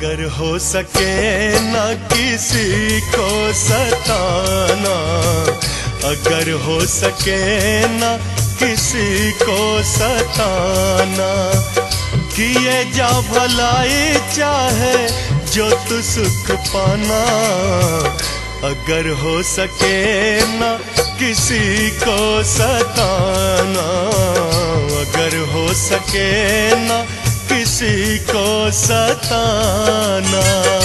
अगर हो सके न किसी को सताना, अगर हो सके न किसी को सताना, किए जा भलाई चाहे जो तू सुख पाना। अगर हो सके न किसी को सताना, अगर हो सके न किसी को सताना।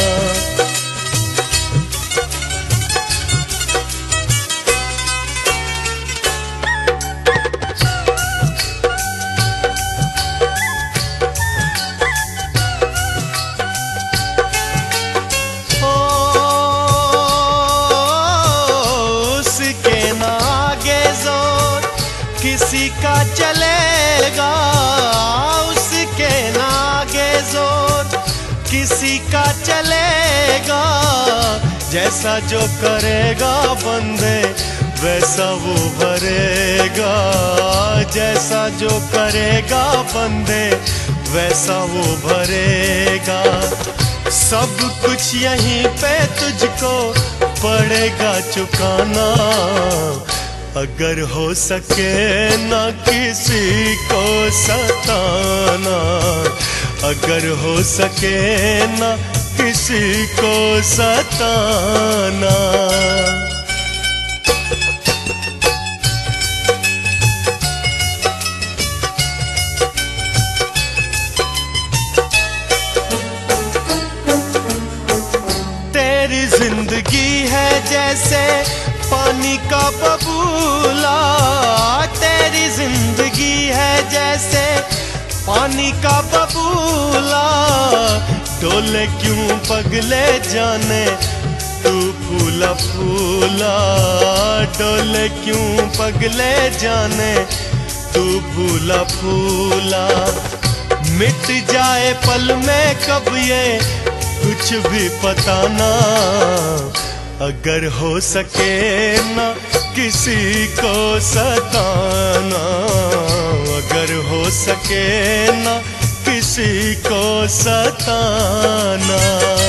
उसके ना आगे जोर किसी का चलेगा, उसके ना आगे जोर किसी का चलेगा। जैसा जो करेगा बंदे वैसा वो भरेगा, जैसा जो करेगा बंदे वैसा वो भरेगा। सब कुछ यहीं पे तुझको पड़ेगा चुकाना। अगर हो सके न किसी को सताना, अगर हो सके न किसी को सताना। तेरी जिंदगी है जैसे पानी का बबूला, तेरी जिंदगी है जैसे पानी का बबूला। डोले क्यों पगले जाने तू फूला फूला, डोले क्यों पगले जाने तू फूला फूला। मिट जाए पल में कब ये कुछ भी पता ना। अगर हो सके न किसी को सताना, अगर हो सके न किसी को सताना।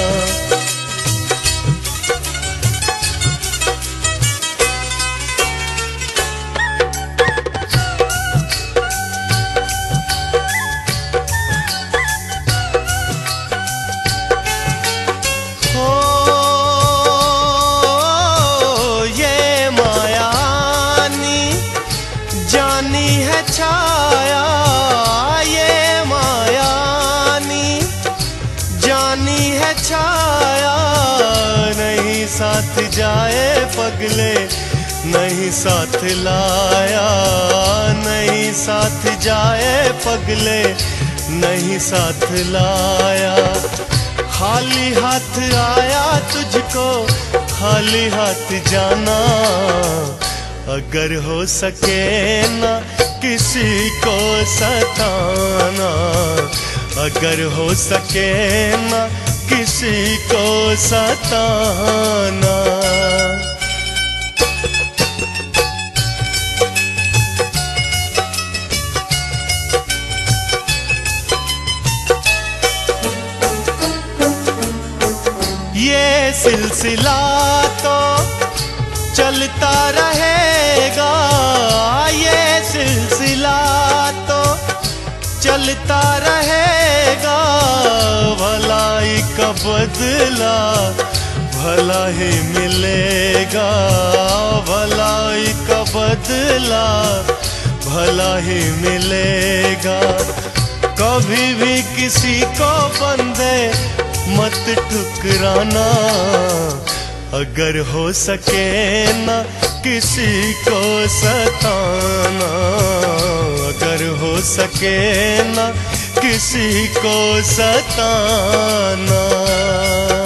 जानी है छाया ये मायानी, जानी है छाया। नहीं साथ जाए पगले नहीं साथ लाया, नहीं साथ जाए पगले नहीं साथ लाया। खाली हाथ आया तुझको खाली हाथ जाना। अगर हो सके न किसी को सताना, अगर हो सके न किसी को सताना। ये सिलसिला तो चलता रहेगा, ये सिलसिला तो चलता रहेगा। भलाई का बदला भला ही मिलेगा, भलाई का बदला भला ही मिलेगा। कभी भी किसी को बंदे मत ठुकराना। अगर हो सके न किसी को सताना, अगर हो सके न किसी को सताना।